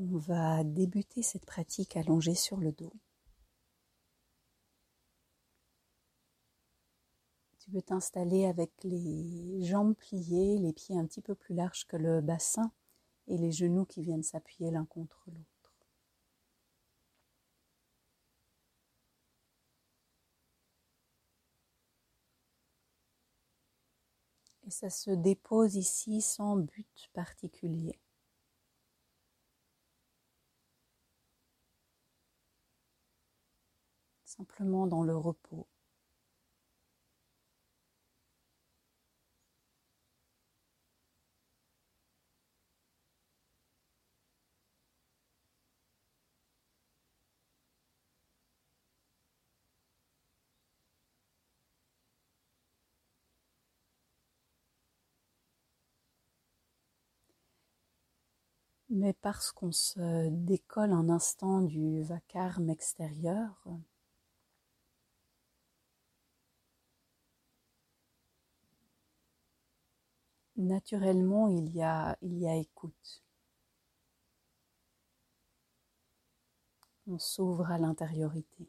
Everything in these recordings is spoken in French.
On va débuter cette pratique allongée sur le dos. Tu peux t'installer avec les jambes pliées, les pieds un petit peu plus larges que le bassin et les genoux qui viennent s'appuyer l'un contre l'autre. Et ça se dépose ici sans but particulier. Simplement dans le repos. Mais parce qu'on se décolle un instant du vacarme extérieur, naturellement il y a écoute. On s'ouvre à l'intériorité.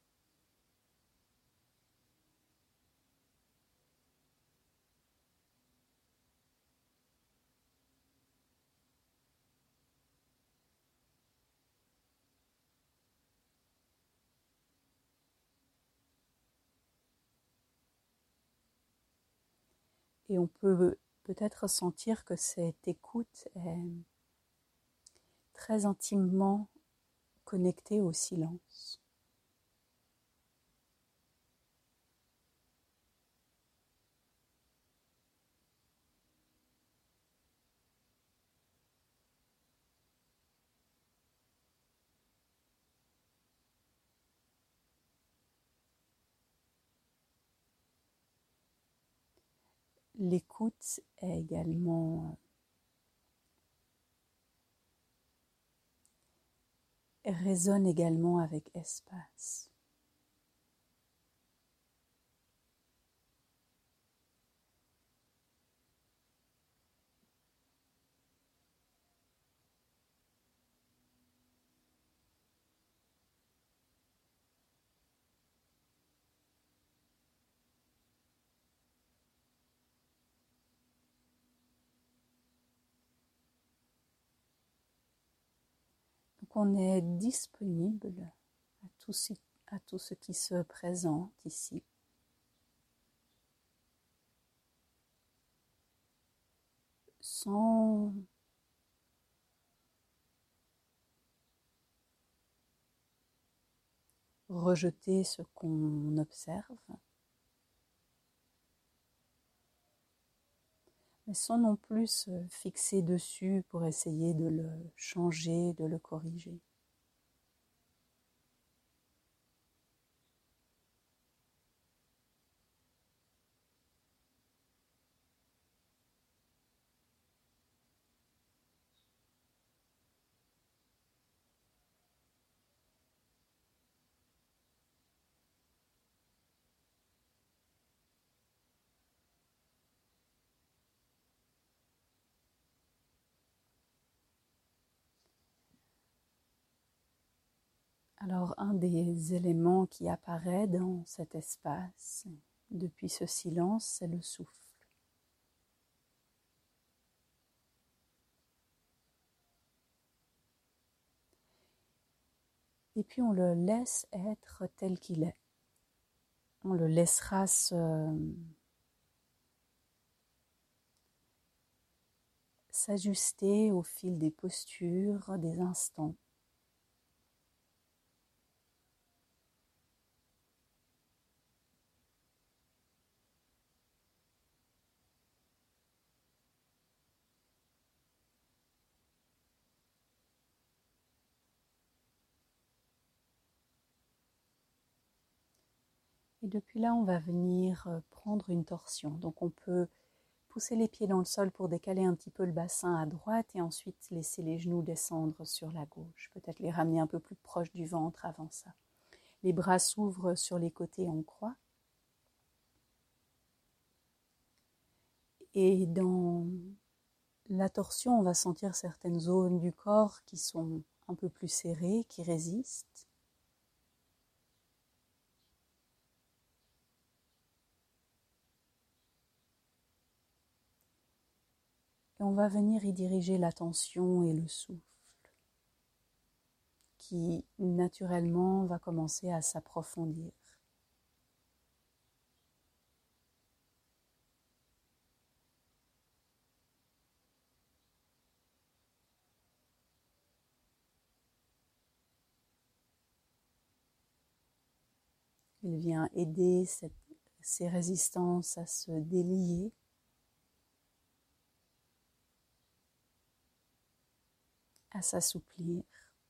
Et on peut peut-être sentir que cette écoute est très intimement connectée au silence. L'écoute est également résonne également avec espace. Donc on est disponible à tout ce qui se présente ici. Sans rejeter ce qu'on observe, mais sans non plus se fixer dessus pour essayer de le changer, de le corriger. Alors, un des éléments qui apparaît dans cet espace, depuis ce silence, c'est le souffle. Et puis on le laisse être tel qu'il est. On le laissera s'ajuster au fil des postures, des instants. Et depuis là, on va venir prendre une torsion. Donc on peut pousser les pieds dans le sol pour décaler un petit peu le bassin à droite et ensuite laisser les genoux descendre sur la gauche. Peut-être les ramener un peu plus proche du ventre avant ça. Les bras s'ouvrent sur les côtés en croix. Et dans la torsion, on va sentir certaines zones du corps qui sont un peu plus serrées, qui résistent. Et on va venir y diriger l'attention et le souffle, qui naturellement va commencer à s'approfondir. Il vient aider ces résistances à se délier, à s'assouplir.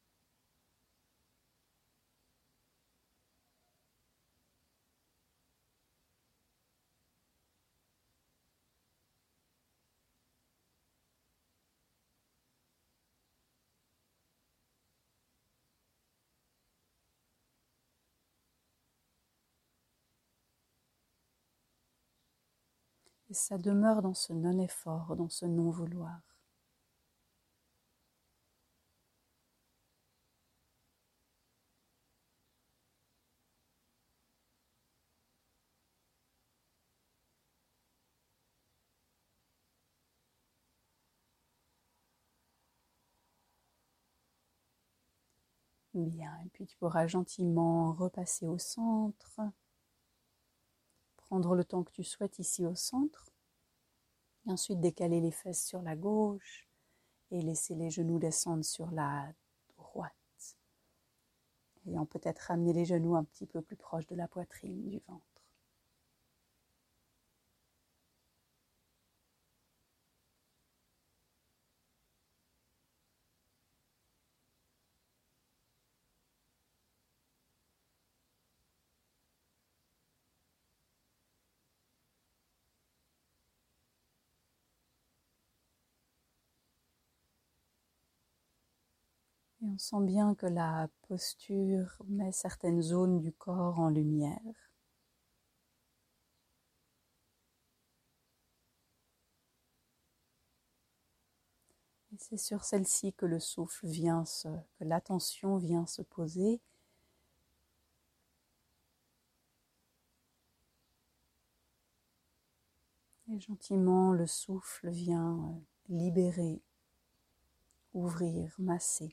Et ça demeure dans ce non-effort, dans ce non-vouloir. Bien, et puis tu pourras gentiment repasser au centre, prendre le temps que tu souhaites ici au centre, et ensuite décaler les fesses sur la gauche et laisser les genoux descendre sur la droite. Ayant peut-être ramener les genoux un petit peu plus proches de la poitrine, du ventre. Et on sent bien que la posture met certaines zones du corps en lumière. Et c'est sur celle-ci que le souffle que l'attention vient se poser. Et gentiment, le souffle vient libérer, ouvrir, masser.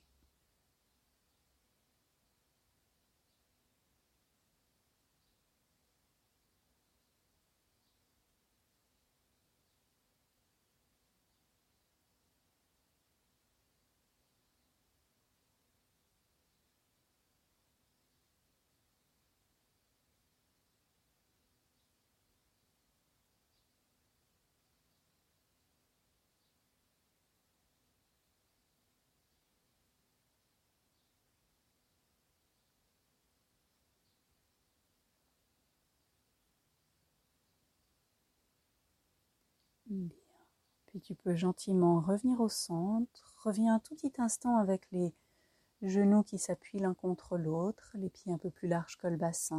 Bien. Puis tu peux gentiment revenir au centre. Reviens un tout petit instant avec les genoux qui s'appuient l'un contre l'autre, les pieds un peu plus larges que le bassin.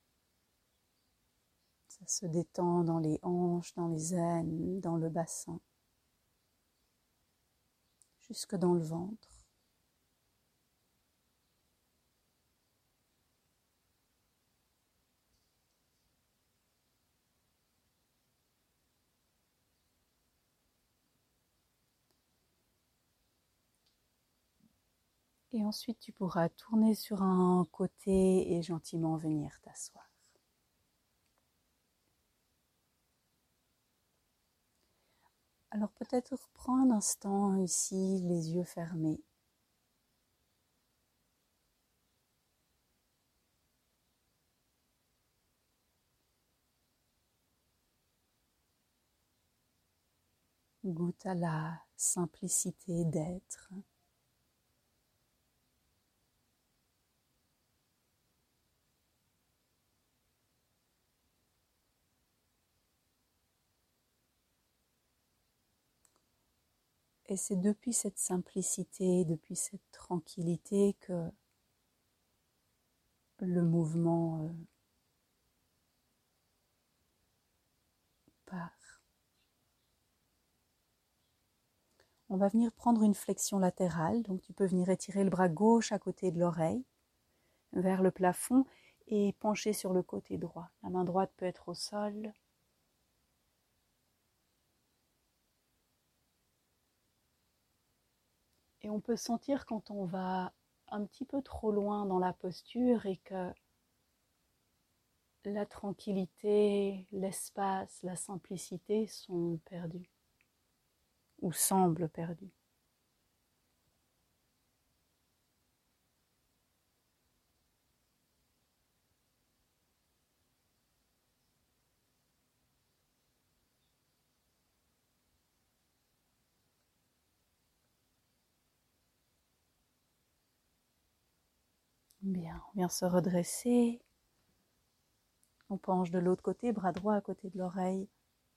Ça se détend dans les hanches, dans les aines, dans le bassin, jusque dans le ventre. Et ensuite, tu pourras tourner sur un côté et gentiment venir t'asseoir. Alors peut-être prends un instant ici, les yeux fermés. Goûte à la simplicité d'être. Et c'est depuis cette simplicité, depuis cette tranquillité que le mouvement part. On va venir prendre une flexion latérale, donc tu peux venir étirer le bras gauche à côté de l'oreille, vers le plafond et pencher sur le côté droit. La main droite peut être au sol. Et on peut sentir quand on va un petit peu trop loin dans la posture et que la tranquillité, l'espace, la simplicité sont perdus ou semblent perdus. Bien, on vient se redresser. On penche de l'autre côté, bras droit à côté de l'oreille.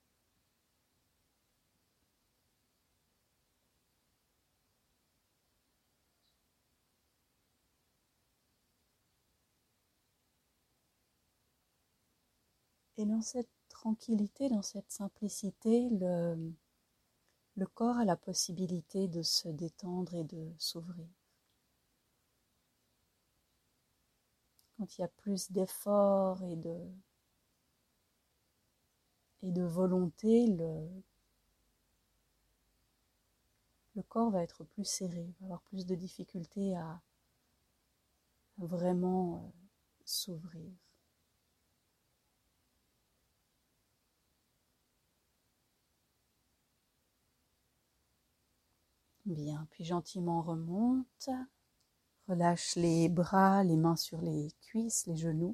Et dans cette tranquillité, dans cette simplicité, le corps a la possibilité de se détendre et de s'ouvrir. Quand il y a plus d'efforts et de volonté, le corps va être plus serré, va avoir plus de difficultés à vraiment s'ouvrir. Bien, puis gentiment remonte, relâche les bras, les mains sur les cuisses, les genoux.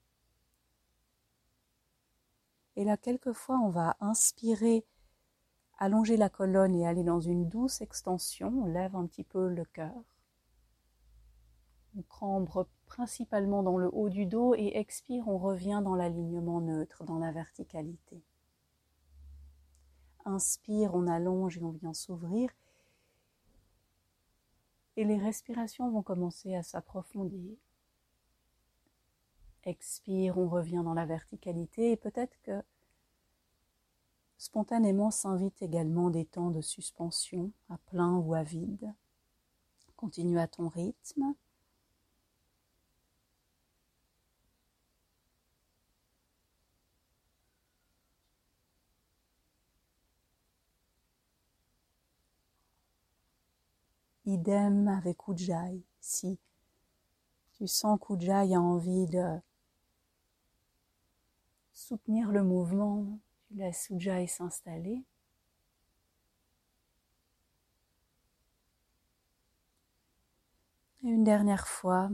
Et là, quelquefois, on va inspirer, allonger la colonne et aller dans une douce extension. On lève un petit peu le cœur. On cambre principalement dans le haut du dos et expire, on revient dans l'alignement neutre, dans la verticalité. Inspire, on allonge et on vient s'ouvrir. Et les respirations vont commencer à s'approfondir. Expire, on revient dans la verticalité et peut-être que spontanément s'invitent également des temps de suspension, à plein ou à vide. Continue à ton rythme. Idem avec Ujjayi. Si tu sens qu'Ujjayi a envie de soutenir le mouvement, tu laisses Ujjayi s'installer. Et une dernière fois.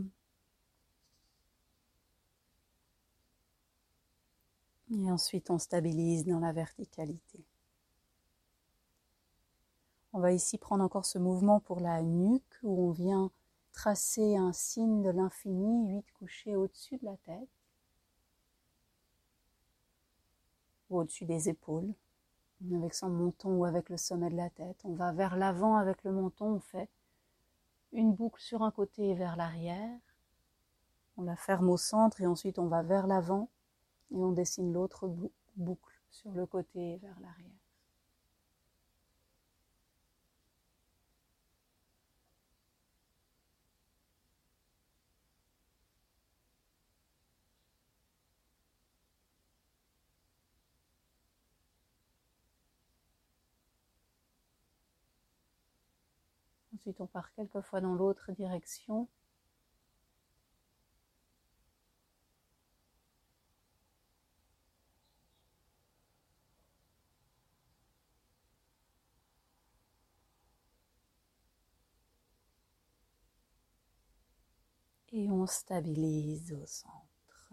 Et ensuite, on stabilise dans la verticalité. On va ici prendre encore ce mouvement pour la nuque où on vient tracer un signe de l'infini, 8 couchés au-dessus de la tête ou au-dessus des épaules, avec son menton ou avec le sommet de la tête. On va vers l'avant avec le menton, on fait une boucle sur un côté et vers l'arrière. On la ferme au centre et ensuite on va vers l'avant et on dessine l'autre boucle sur le côté et vers l'arrière. Ensuite, on part quelques fois dans l'autre direction. Et on stabilise au centre.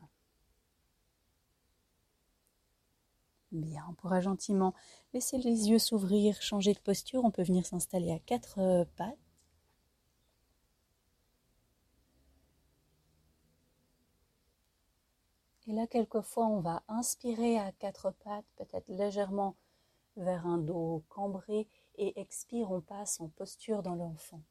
Bien, on pourra gentiment laisser les yeux s'ouvrir, changer de posture. On peut venir s'installer à 4 pattes. Et là, quelquefois, on va inspirer à 4 pattes, peut-être légèrement vers un dos cambré, et expire, on passe en posture dans l'enfant.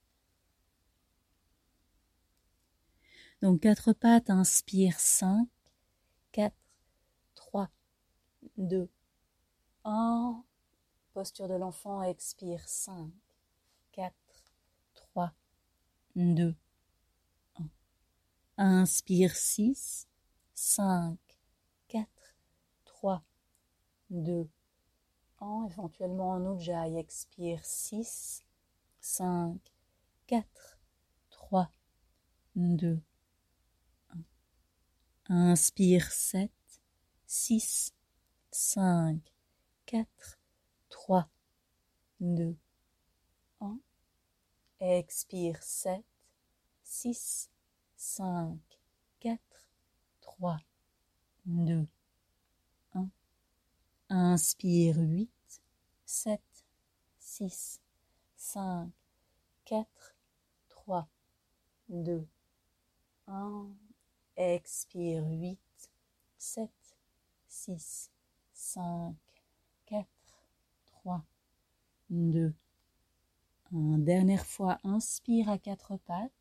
Donc 4 pattes, inspire 5, 4, 3, 2, 1. Posture de l'enfant, expire 5, 4, 3, 2, 1. Inspire 6, 5, 4, 3, 2, 1. Éventuellement en ujjayi, expire 6, 5, 4, 3, 2, 1. Inspire 7, 6, 5, 4, 3, 2, 1. Expire 7, 6, 5, 4, 3, 2, 1. Inspire 8, 7, 6, 5, 4, 3, 2, 1. Expire 8, 7, 6, 5, 4, 3, 2, 1. Dernière fois, inspire à quatre pattes.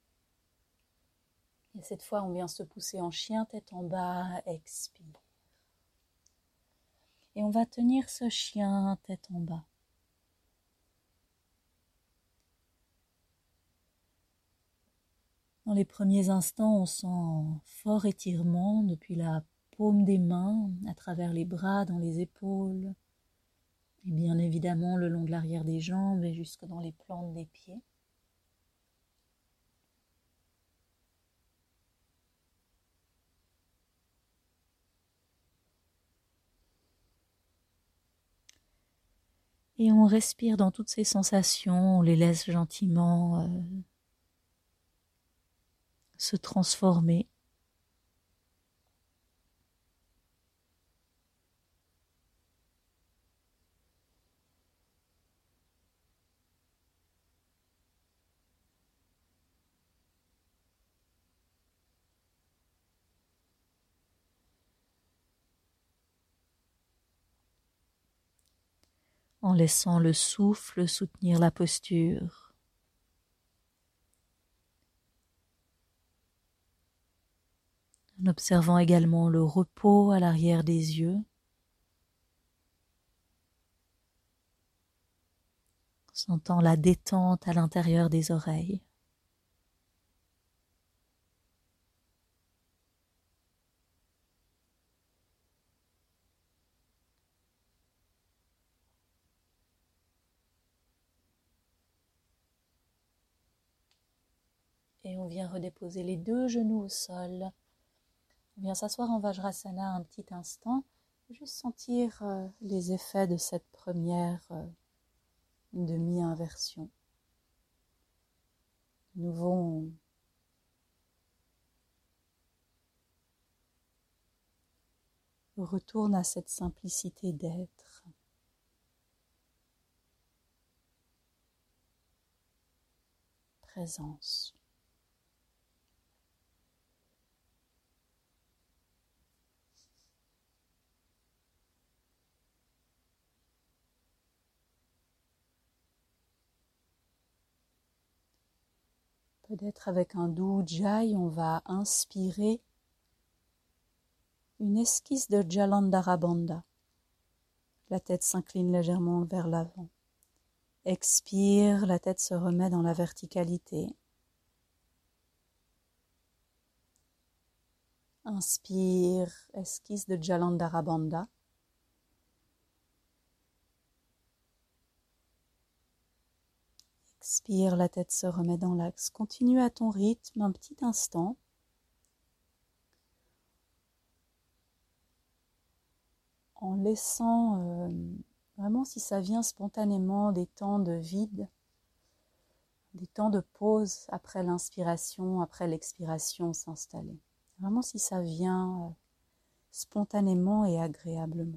Et cette fois, on vient se pousser en chien, tête en bas, expire. Et on va tenir ce chien, tête en bas. Dans les premiers instants, on sent un fort étirement depuis la paume des mains, à travers les bras, dans les épaules, et bien évidemment le long de l'arrière des jambes et jusque dans les plantes des pieds. Et on respire dans toutes ces sensations, on les laisse gentiment se transformer. En laissant le souffle soutenir la posture. En observant également le repos à l'arrière des yeux. Sentant la détente à l'intérieur des oreilles. Et on vient redéposer les deux genoux au sol. On vient s'asseoir en Vajrasana un petit instant, juste sentir les effets de cette première demi-inversion. De nouveau, on retourne à cette simplicité d'être. Présence. Peut-être avec un doux ujjayi, on va inspirer une esquisse de Jalandhara Bandha. La tête s'incline légèrement vers l'avant. Expire, la tête se remet dans la verticalité. Inspire, esquisse de Jalandhara Bandha. Expire, la tête se remet dans l'axe. Continue à ton rythme un petit instant. En laissant vraiment, si ça vient spontanément, des temps de vide, des temps de pause après l'inspiration, après l'expiration s'installer. Vraiment si ça vient spontanément et agréablement.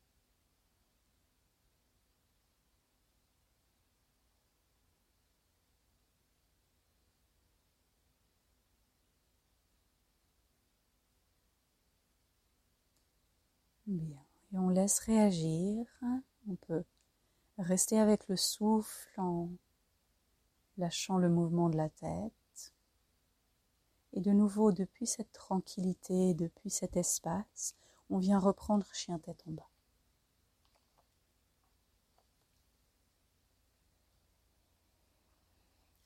Bien. Et on laisse réagir. On peut rester avec le souffle en lâchant le mouvement de la tête. Et de nouveau, depuis cette tranquillité, depuis cet espace, on vient reprendre chien tête en bas.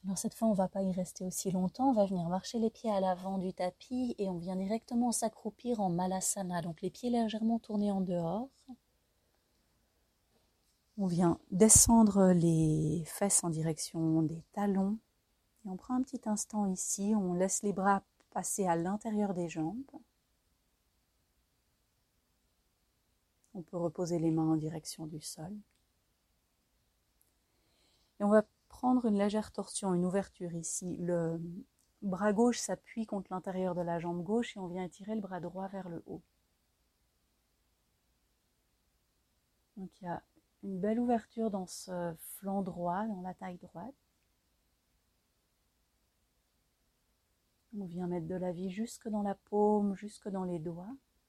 Alors cette fois, on ne va pas y rester aussi longtemps, on va venir marcher les pieds à l'avant du tapis et on vient directement s'accroupir en Malasana, donc les pieds légèrement tournés en dehors. On vient descendre les fesses en direction des talons et on prend un petit instant ici, on laisse les bras passer à l'intérieur des jambes. On peut reposer les mains en direction du sol. Et on va prendre une légère torsion, une ouverture ici. Le bras gauche s'appuie contre l'intérieur de la jambe gauche et on vient étirer le bras droit vers le haut. Donc il y a une belle ouverture dans ce flanc droit, dans la taille droite. On vient mettre de la vie jusque dans la paume, jusque dans les doigts.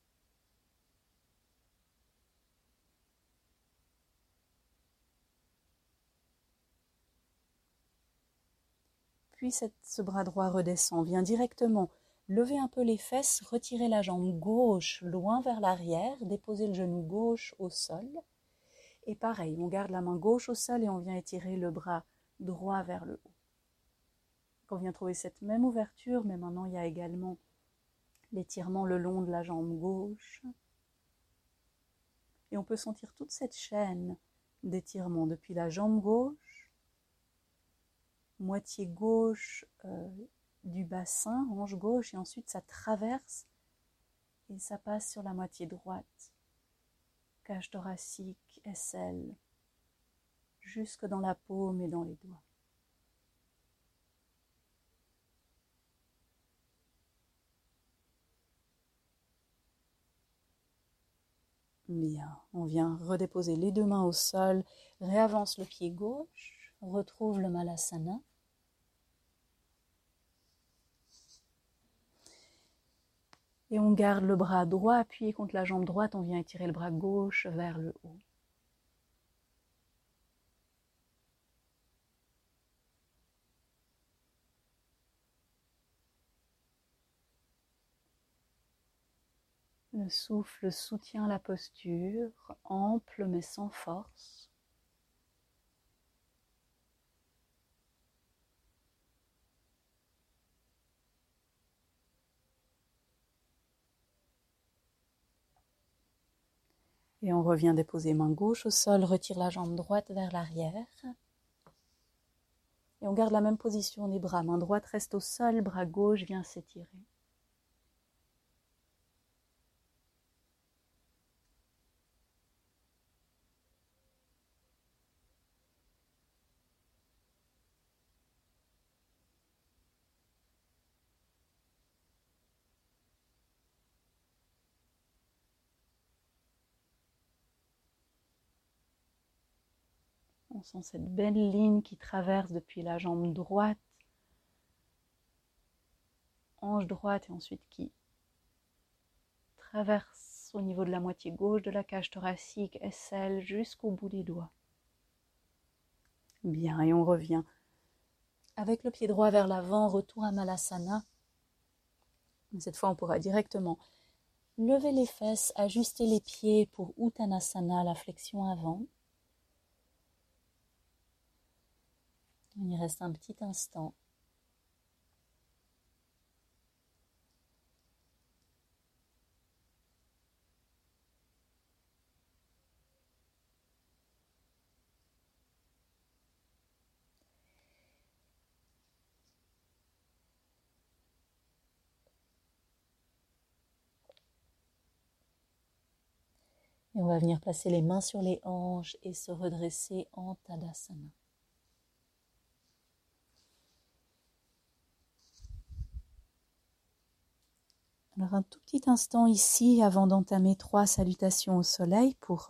Puis ce bras droit redescend, vient directement lever un peu les fesses, retirer la jambe gauche loin vers l'arrière, déposer le genou gauche au sol. Et pareil, on garde la main gauche au sol et on vient étirer le bras droit vers le haut. On vient trouver cette même ouverture, mais maintenant il y a également l'étirement le long de la jambe gauche. Et on peut sentir toute cette chaîne d'étirement depuis la jambe gauche, moitié gauche du bassin, hanche gauche, et ensuite ça traverse et ça passe sur la moitié droite, cage thoracique, aisselle, jusque dans la paume et dans les doigts. Bien, on vient redéposer les deux mains au sol, réavance le pied gauche, retrouve le Malasana. Et on garde le bras droit appuyé contre la jambe droite, on vient étirer le bras gauche vers le haut. Le souffle soutient la posture, ample mais sans force. Et on revient déposer main gauche au sol, retire la jambe droite vers l'arrière. Et on garde la même position des bras. Main droite reste au sol, bras gauche vient s'étirer. On sent cette belle ligne qui traverse depuis la jambe droite, hanche droite, et ensuite qui traverse au niveau de la moitié gauche de la cage thoracique, aisselle, jusqu'au bout des doigts. Bien, et on revient. Avec le pied droit vers l'avant, retour à Malasana. Cette fois, on pourra directement lever les fesses, ajuster les pieds pour Uttanasana, la flexion avant. On y reste un petit instant. Et on va venir placer les mains sur les hanches et se redresser en Tadasana. Alors un tout petit instant ici avant d'entamer 3 salutations au soleil pour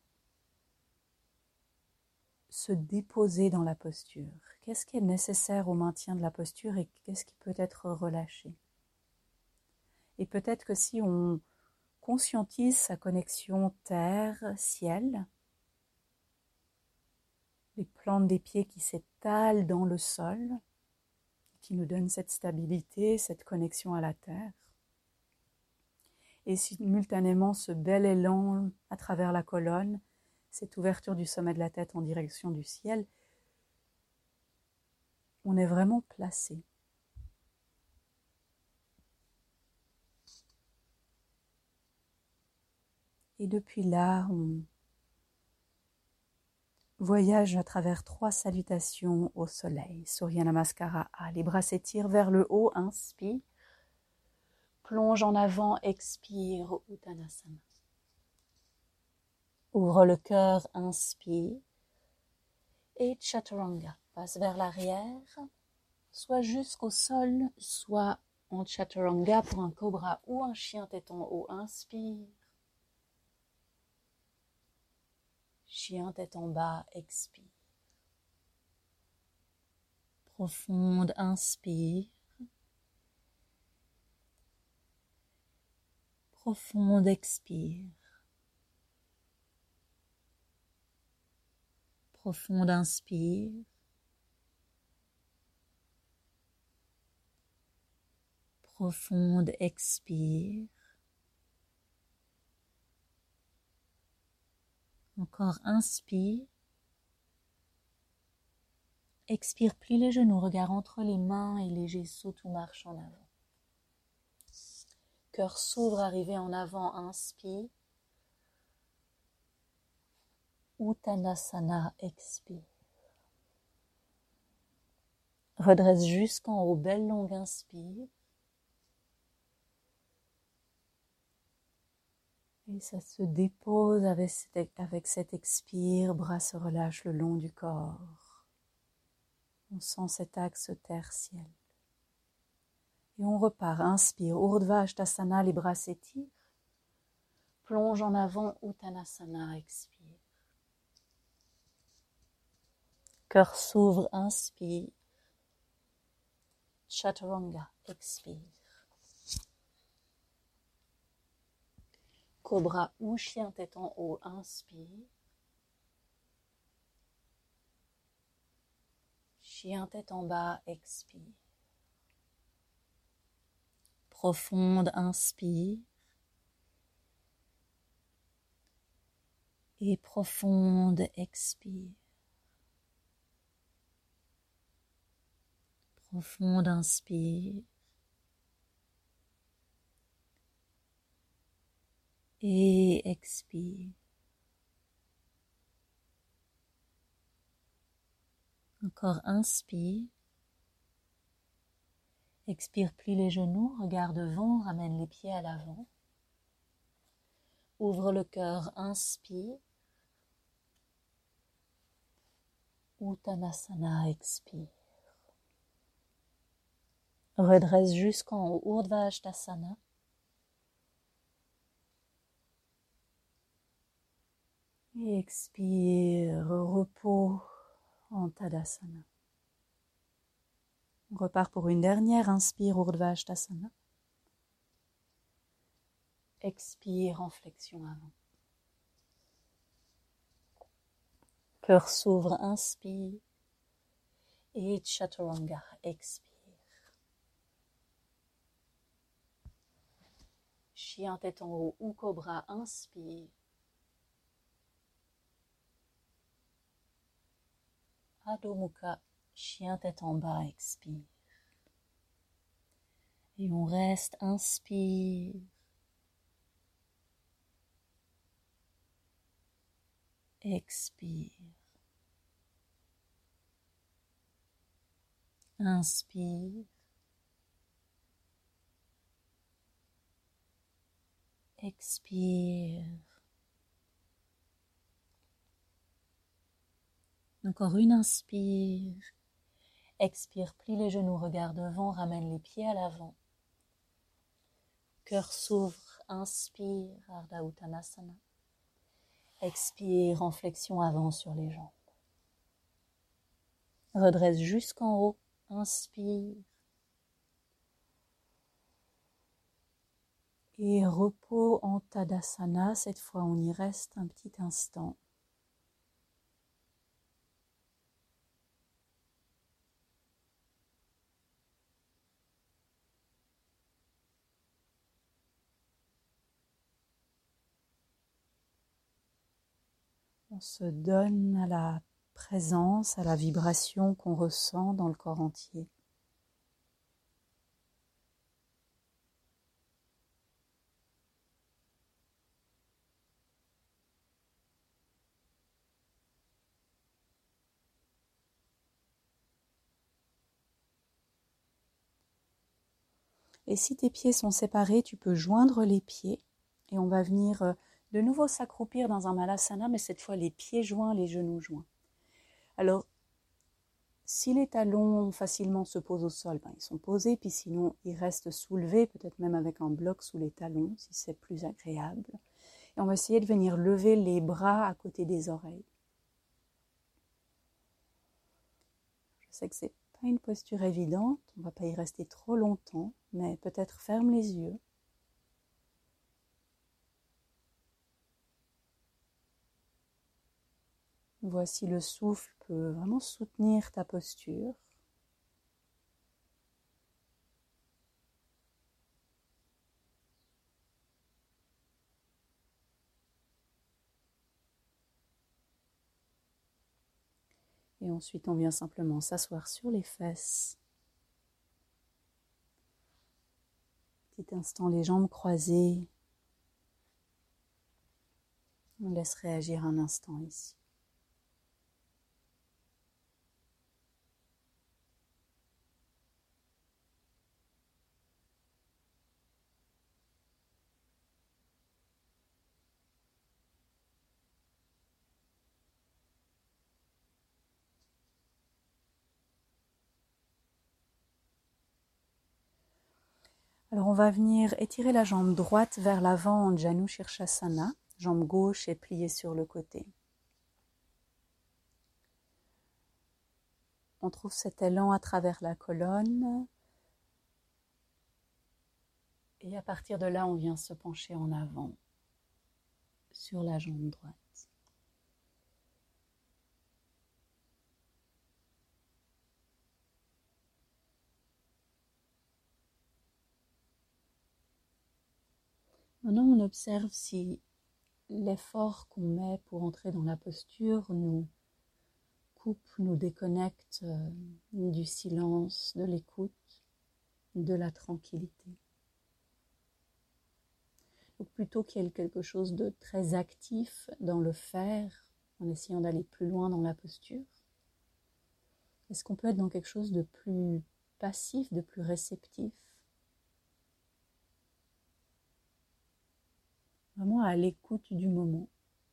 se déposer dans la posture. Qu'est-ce qui est nécessaire au maintien de la posture et qu'est-ce qui peut être relâché? Et peut-être que si on conscientise sa connexion terre-ciel, les plantes des pieds qui s'étalent dans le sol, qui nous donnent cette stabilité, cette connexion à la terre, et simultanément ce bel élan à travers la colonne, cette ouverture du sommet de la tête en direction du ciel, on est vraiment placé. Et depuis là, on voyage à travers 3 salutations au soleil. Surya Namaskara A. Les bras s'étirent vers le haut, inspire. Plonge en avant, expire, Uttanasana. Ouvre le cœur, inspire. Et Chaturanga, passe vers l'arrière, soit jusqu'au sol, soit en Chaturanga pour un cobra ou un chien tête en haut. Inspire. Chien tête en bas, expire. Profonde, inspire. Profonde, expire. Profonde, inspire. Profonde, expire. Encore, inspire. Expire, plie les genoux, regard entre les mains et léger saut ou marche en avant. Cœur s'ouvre, arrivé en avant, inspire. Uttanasana, expire. Redresse jusqu'en haut, belle longue inspire. Et ça se dépose avec cet expire, bras se relâchent le long du corps. On sent cet axe terre-ciel. Et on repart, inspire, Urdhva Hastasana, les bras s'étirent. Plonge en avant, Uttanasana, expire. Cœur s'ouvre, inspire. Chaturanga, expire. Cobra ou chien tête en haut, inspire. Chien tête en bas, expire. Profonde, inspire. Et profonde, expire. Profonde, inspire. Et expire. Encore, inspire. Expire, plie les genoux, regard devant, ramène les pieds à l'avant. Ouvre le cœur, inspire. Uttanasana, expire. Redresse jusqu'en haut, Urdhva Hastasana. Et expire, repos en Tadasana. On repart pour une dernière, inspire, Urdhva Hastasana. Expire en flexion avant. Cœur s'ouvre, inspire. Et Chaturanga, expire. Chien tête en haut ou cobra, inspire. Adho Mukha, chien tête en bas, expire. Et on reste, inspire. Expire. Inspire. Expire. Encore une inspire. Expire, plie les genoux, regard devant, ramène les pieds à l'avant. Cœur s'ouvre, inspire, Ardha Uttanasana. Expire en flexion avant sur les jambes. Redresse jusqu'en haut, inspire. Et repos en Tadasana, cette fois on y reste un petit instant. On se donne à la présence, à la vibration qu'on ressent dans le corps entier. Et si tes pieds sont séparés, tu peux joindre les pieds et on va venir de nouveau s'accroupir dans un malasana, mais cette fois les pieds joints, les genoux joints. Alors, si les talons facilement se posent au sol, ils sont posés, puis sinon ils restent soulevés, peut-être même avec un bloc sous les talons, si c'est plus agréable. Et on va essayer de venir lever les bras à côté des oreilles. Je sais que c'est pas une posture évidente, on ne va pas y rester trop longtemps, mais peut-être ferme les yeux. Voici le souffle peut vraiment soutenir ta posture. Et ensuite, on vient simplement s'asseoir sur les fesses. Petit instant, les jambes croisées. On laisse réagir un instant ici. Alors on va venir étirer la jambe droite vers l'avant en Janu Shirshasana. Jambe gauche est pliée sur le côté. On trouve cet élan à travers la colonne. Et à partir de là, on vient se pencher en avant sur la jambe droite. Maintenant, on observe si l'effort qu'on met pour entrer dans la posture nous coupe, nous déconnecte du silence, de l'écoute, de la tranquillité. Donc plutôt qu'il y ait quelque chose de très actif dans le faire, en essayant d'aller plus loin dans la posture, est-ce qu'on peut être dans quelque chose de plus passif, de plus réceptif? Vraiment à l'écoute du moment.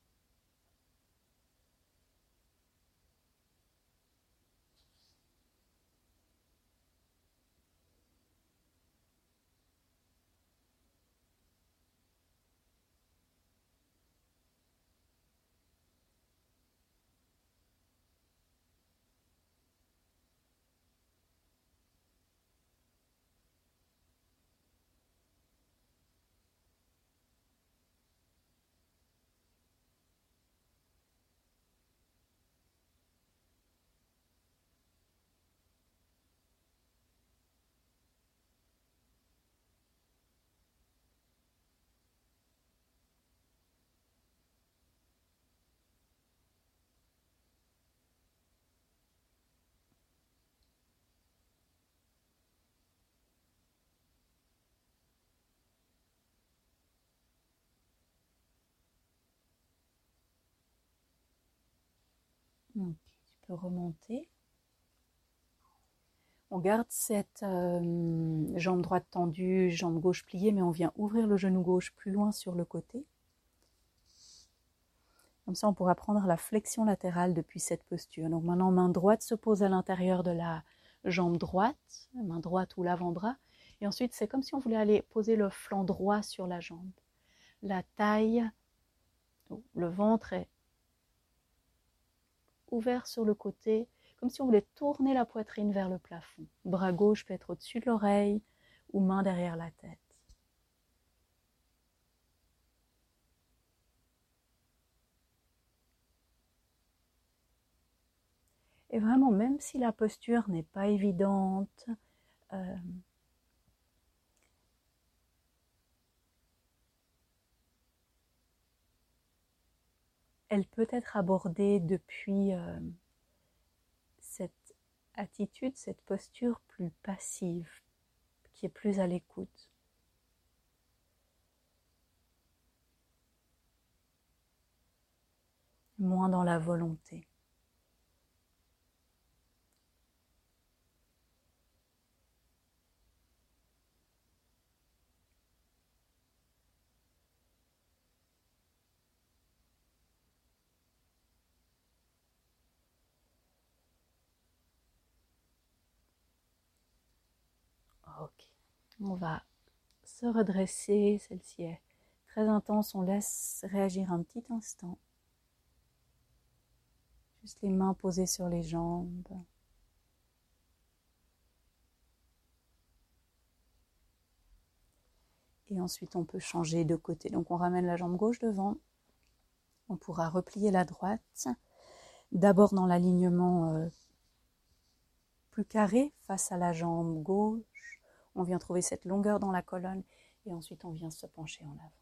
Okay, tu peux remonter. On garde cette jambe droite tendue, jambe gauche pliée, mais on vient ouvrir le genou gauche plus loin sur le côté. Comme ça, on pourra prendre la flexion latérale depuis cette posture. Donc maintenant, main droite se pose à l'intérieur de la jambe droite, main droite ou l'avant-bras. Et ensuite, c'est comme si on voulait aller poser le flanc droit sur la jambe. La taille, le ventre est ouvert sur le côté, comme si on voulait tourner la poitrine vers le plafond. Bras gauche peut être au-dessus de l'oreille ou main derrière la tête. Et vraiment, même si la posture n'est pas évidente, elle peut être abordée depuis attitude, cette posture plus passive, qui est plus à l'écoute. Moins dans la volonté. Ok, on va se redresser, celle-ci est très intense, on laisse réagir un petit instant. Juste les mains posées sur les jambes. Et ensuite on peut changer de côté. Donc on ramène la jambe gauche devant, on pourra replier la droite, d'abord dans l'alignement plus carré face à la jambe gauche. On vient trouver cette longueur dans la colonne et ensuite on vient se pencher en avant.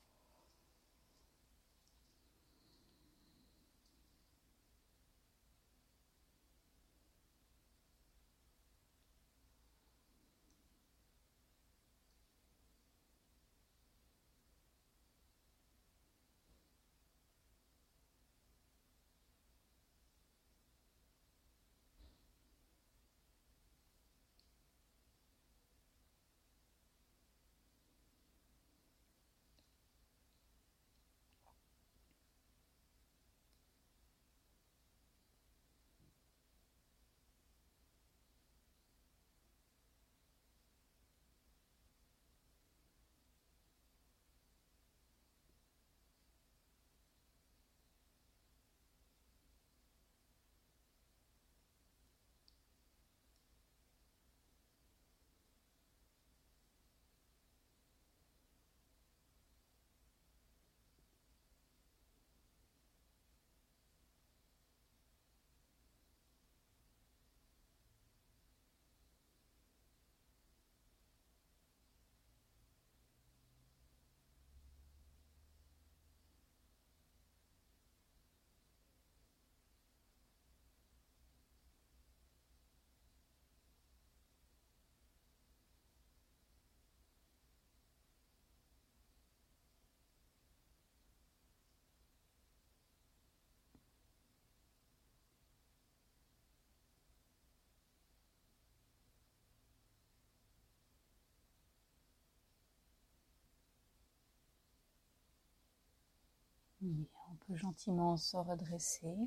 On peut gentiment se redresser,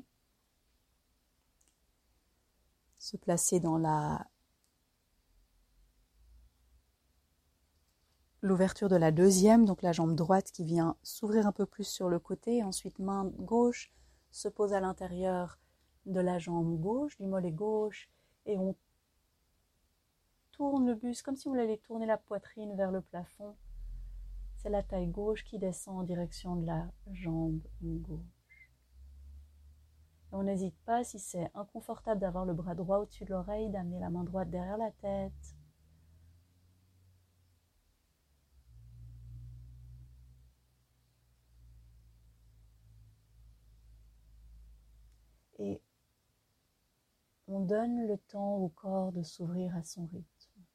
se placer dans l'ouverture de la deuxième, donc la jambe droite qui vient s'ouvrir un peu plus sur le côté, ensuite main gauche se pose à l'intérieur de la jambe gauche, du mollet gauche, et on tourne le buste comme si vous alliez tourner la poitrine vers le plafond. C'est la taille gauche qui descend en direction de la jambe gauche. Et on n'hésite pas, si c'est inconfortable d'avoir le bras droit au-dessus de l'oreille, d'amener la main droite derrière la tête. Et on donne le temps au corps de s'ouvrir à son rythme.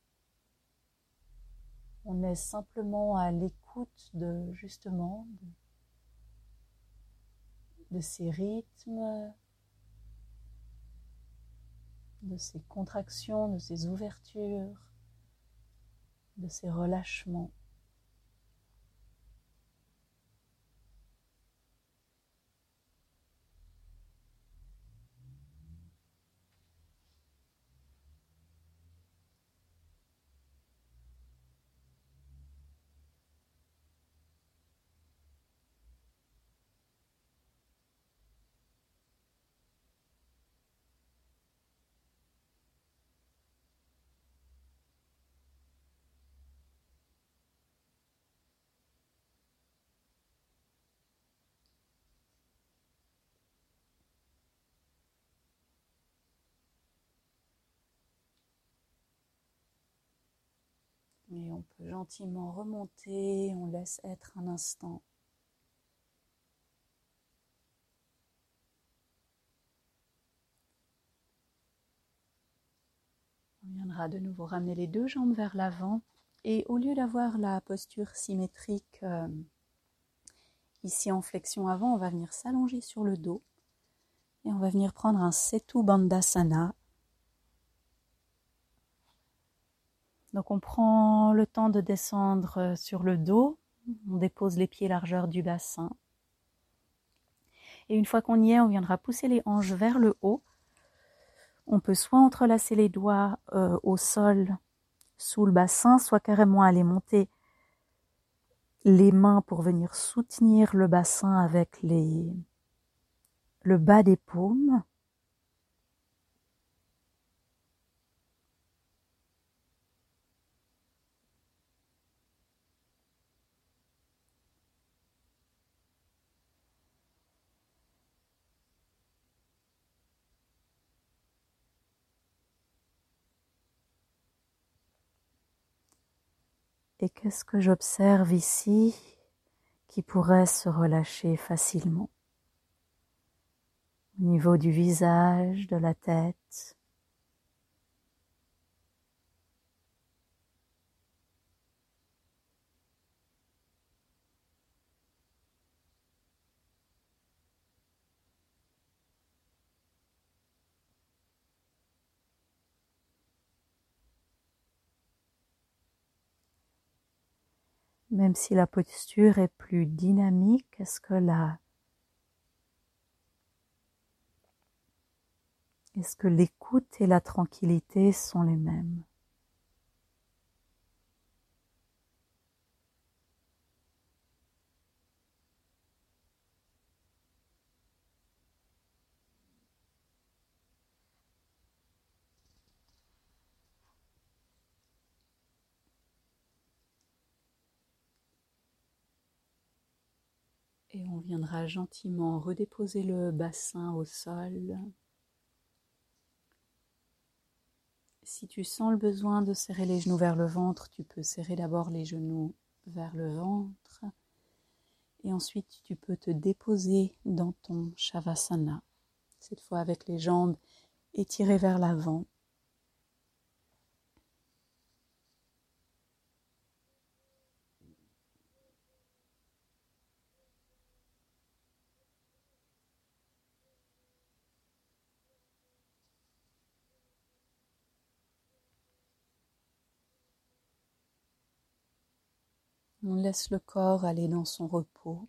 On est simplement à l'écoute de ces rythmes, de ces contractions, de ces ouvertures, de ces relâchements. Et on peut gentiment remonter, on laisse être un instant. viendra de nouveau ramener les deux jambes vers l'avant. Et au lieu d'avoir la posture symétrique ici en flexion avant, on va venir s'allonger sur le dos. Et on va venir prendre un Setu Bandhasana. Donc on prend le temps de descendre sur le dos. On dépose les pieds largeur du bassin. Et une fois qu'on y est, on viendra pousser les hanches vers le haut. On peut soit entrelacer les doigts au sol sous le bassin, soit carrément aller monter les mains pour venir soutenir le bassin avec le bas des paumes. Et qu'est-ce que j'observe ici qui pourrait se relâcher facilement au niveau du visage, de la tête. Même si la posture est plus dynamique, est-ce que l'écoute et la tranquillité sont les mêmes? Et on viendra gentiment redéposer le bassin au sol. Si tu sens le besoin de serrer les genoux vers le ventre, tu peux serrer d'abord les genoux vers le ventre. Et ensuite, tu peux te déposer dans ton Shavasana, cette fois avec les jambes étirées vers l'avant. On laisse le corps aller dans son repos.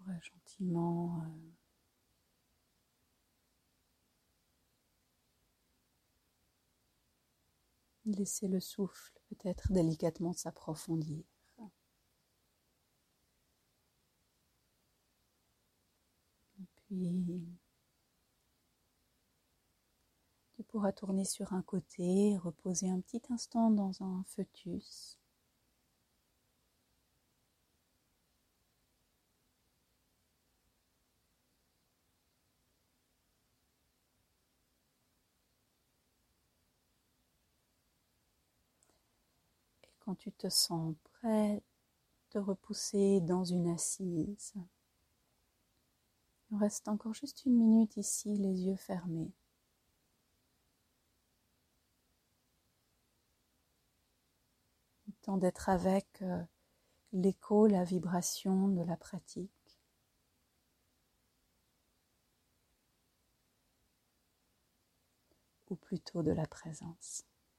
pourrait gentiment laisser le souffle peut-être délicatement s'approfondir. Et puis, tu pourras tourner sur un côté, reposer un petit instant dans un fœtus. Et quand tu te sens prêt, te repousser dans une assise. Il reste encore juste une minute ici, les yeux fermés. Le temps d'être avec l'écho, la vibration de la pratique. Ou plutôt de la présence.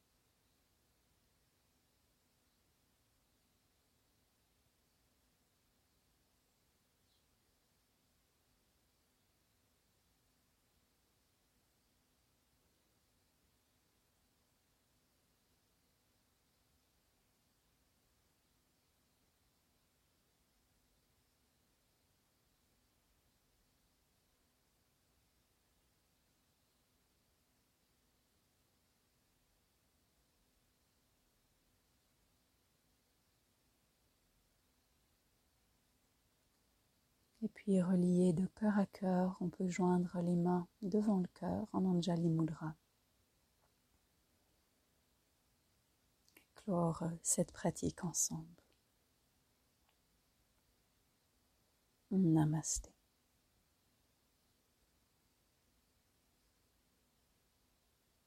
Et puis relié de cœur à cœur, on peut joindre les mains devant le cœur en Anjali Mudra. Clore cette pratique ensemble. Namasté.